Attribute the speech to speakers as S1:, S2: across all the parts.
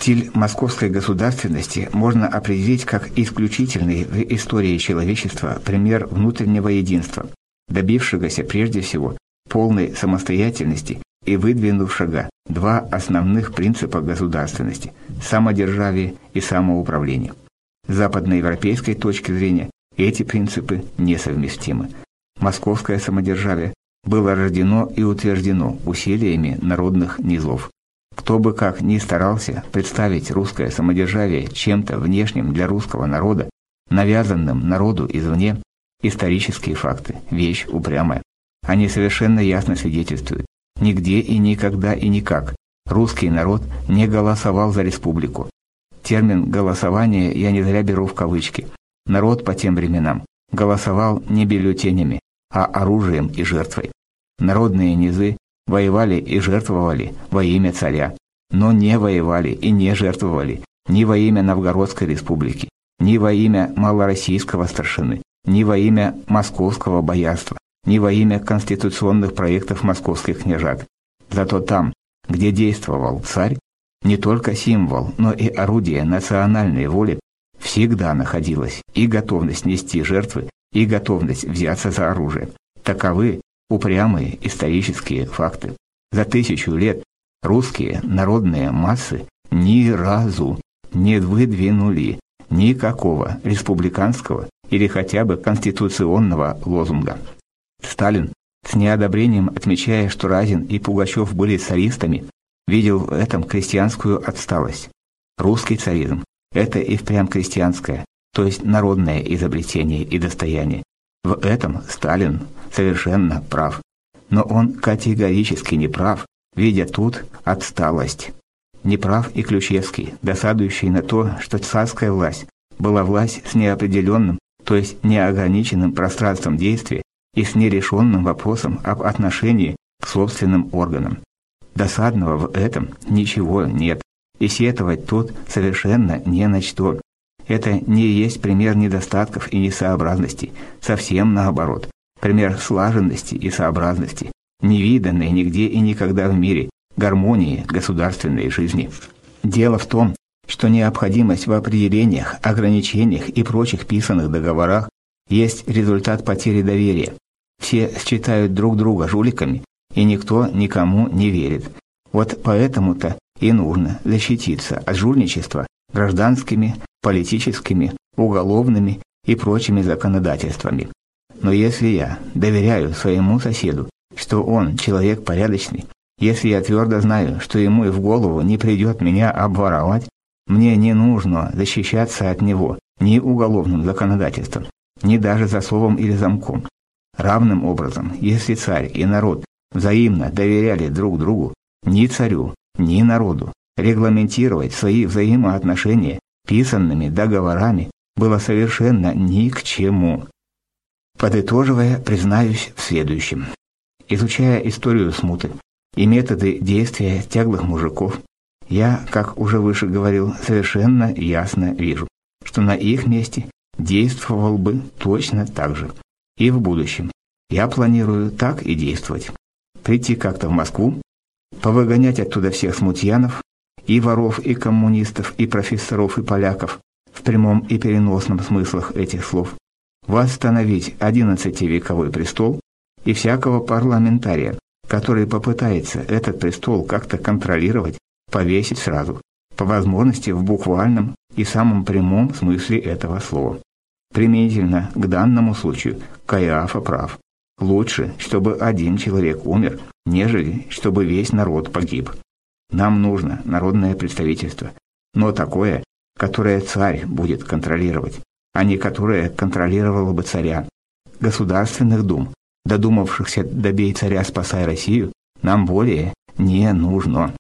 S1: Стиль московской государственности можно определить как исключительный в истории человечества пример внутреннего единства, добившегося прежде всего полной самостоятельности и выдвинувшего два основных принципа государственности – самодержавие и самоуправление. С западноевропейской точки зрения эти принципы несовместимы. Московское самодержавие было рождено и утверждено усилиями народных низов. Кто бы как ни старался представить русское самодержавие чем-то внешним для русского народа, навязанным народу извне, исторические факты – вещь упрямая. Они совершенно ясно свидетельствуют: нигде и никогда и никак русский народ не голосовал за республику. Термин «голосование» я не зря беру в кавычки. Народ по тем временам голосовал не бюллетенями, а оружием и жертвой. Народные низы воевали и жертвовали во имя царя, но не воевали и не жертвовали ни во имя Новгородской республики, ни во имя малороссийского старшины, ни во имя московского боярства, ни во имя конституционных проектов московских княжат. Зато там, где действовал царь, не только символ, но и орудие национальной воли, всегда находилась и готовность нести жертвы, и готовность взяться за оружие. Таковы упрямые исторические факты. За 1000 лет русские народные массы ни разу не выдвинули никакого республиканского или хотя бы конституционного лозунга. Сталин, с неодобрением отмечая, что Разин и Пугачев были царистами, видел в этом крестьянскую отсталость. Русский царизм – это и впрямь крестьянское, то есть народное изобретение и достояние. В этом Сталин совершенно прав. Но он категорически не прав, видя тут отсталость. Не прав и Ключевский, досадующий на то, что царская власть была власть с неопределенным, то есть неограниченным пространством действия и с нерешенным вопросом об отношении к собственным органам. Досадного в этом ничего нет, и сетовать тут совершенно не на что. Это не есть пример недостатков и несообразностей, совсем наоборот. Пример слаженности и сообразности, невиданной нигде и никогда в мире, гармонии государственной жизни. Дело в том, что необходимость в определениях, ограничениях и прочих писанных договорах есть результат потери доверия. Все считают друг друга жуликами, и никто никому не верит. Вот поэтому-то и нужно защититься от жульничества гражданскими, политическими, уголовными и прочими законодательствами. Но если я доверяю своему соседу, что он человек порядочный, если я твердо знаю, что ему и в голову не придет меня обворовать, мне не нужно защищаться от него ни уголовным законодательством, ни даже засовом или замком. Равным образом, если царь и народ взаимно доверяли друг другу, ни царю, ни народу регламентировать свои взаимоотношения писанными договорами было совершенно ни к чему. Подытоживая, признаюсь в следующем. Изучая историю смуты и методы действия тяглых мужиков, я, как уже выше говорил, совершенно ясно вижу, что на их месте действовал бы точно так же. И в будущем я планирую так и действовать. Прийти как-то в Москву, повыгонять оттуда всех смутьянов, и воров, и коммунистов, и профессоров, и поляков, в прямом и переносном смыслах этих слов, восстановить 11-вековой престол и всякого парламентария, который попытается этот престол как-то контролировать, повесить сразу, по возможности в буквальном и самом прямом смысле этого слова. Применительно к данному случаю Каиафа прав. Лучше, чтобы один человек умер, нежели чтобы весь народ погиб. Нам нужно народное представительство, но такое, которое царь будет контролировать, а не которое контролировало бы царя. Государственных дум, додумавшихся «добей царя, спасай Россию», нам более не нужно.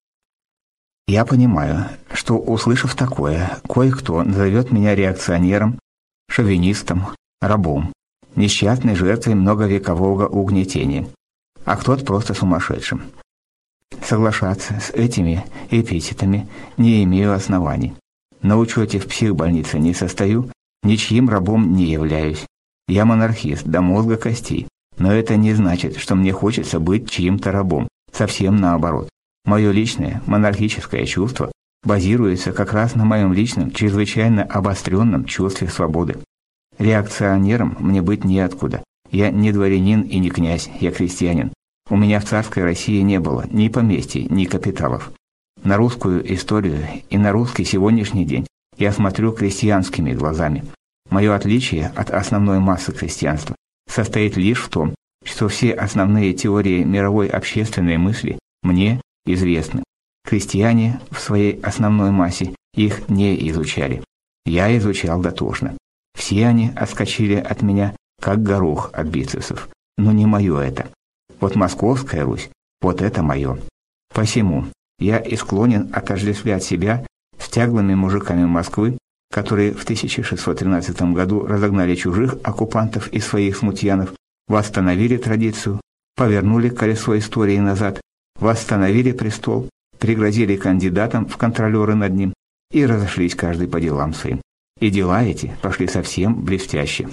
S1: Я понимаю, что, услышав такое, кое-кто назовет меня реакционером, шовинистом, рабом, несчастной жертвой многовекового угнетения, а кто-то просто сумасшедшим. Соглашаться с этими эпитетами не имею оснований. На учете в психбольнице не состою, ничьим рабом не являюсь. Я монархист до мозга костей, но это не значит, что мне хочется быть чьим-то рабом. Совсем наоборот. Мое личное монархическое чувство базируется как раз на моем личном, чрезвычайно обостренном чувстве свободы. Реакционером мне быть неоткуда. Я не дворянин и не князь, я крестьянин. У меня в царской России не было ни поместий, ни капиталов. На русскую историю и на русский сегодняшний день я смотрю крестьянскими глазами. Мое отличие от основной массы крестьянства состоит лишь в том, что все основные теории мировой общественной мысли мне известны. Крестьяне в своей основной массе их не изучали. Я изучал дотошно. Все они отскочили от меня, как горох от бицепсов. Но не мое это. Вот Московская Русь, вот это мое. Посему я и склонен отождествлять себя с тяглыми мужиками Москвы, которые в 1613 году разогнали чужих оккупантов и своих смутьянов, восстановили традицию, повернули колесо истории назад, восстановили престол, пригрозили кандидатам в контролеры над ним и разошлись каждый по делам своим. И дела эти пошли совсем блестяще.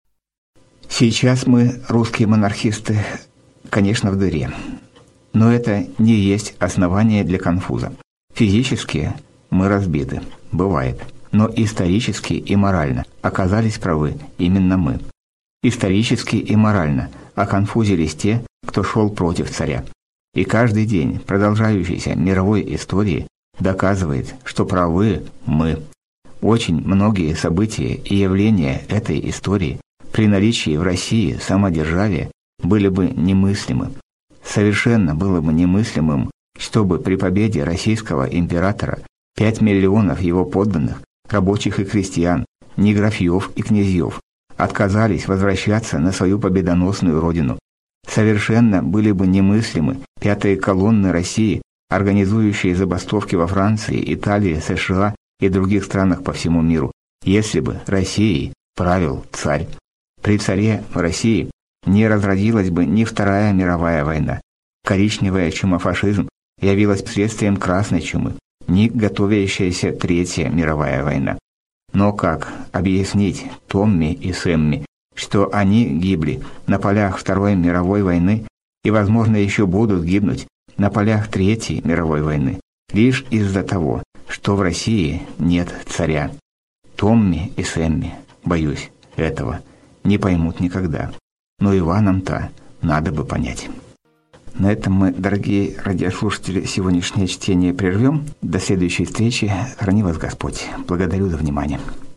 S1: Сейчас мы, русские монархисты, конечно, в дыре. Но это не есть основание для конфуза. Физически мы разбиты, бывает. Но исторически и морально оказались правы именно мы. Исторически и морально оконфузились те, кто шел против царя. И каждый день продолжающейся мировой истории доказывает, что правы мы. Очень многие события и явления этой истории при наличии в России самодержавия были бы немыслимы. Совершенно было бы немыслимым, чтобы при победе российского императора 5 миллионов его подданных, рабочих и крестьян, не графьев и князьев, отказались возвращаться на свою победоносную родину. Совершенно были бы немыслимы пятые колонны России, организующие забастовки во Франции, Италии, США и других странах по всему миру, если бы Россией правил царь. При царе в России не разразилась бы ни Вторая мировая война. Коричневая чума-фашизм явилась следствием Красной чумы, ни готовящаяся Третья мировая война. Но как объяснить Томми и Сэмми, что они гибли на полях Второй мировой войны и, возможно, еще будут гибнуть на полях Третьей мировой войны, лишь из-за того, что в России нет царя? Томми и Сэмми, боюсь, этого не поймут никогда. Но Иванам-то надо бы понять. На этом мы, дорогие радиослушатели, сегодняшнее чтение прервем. До следующей встречи. Храни вас Господь. Благодарю за внимание.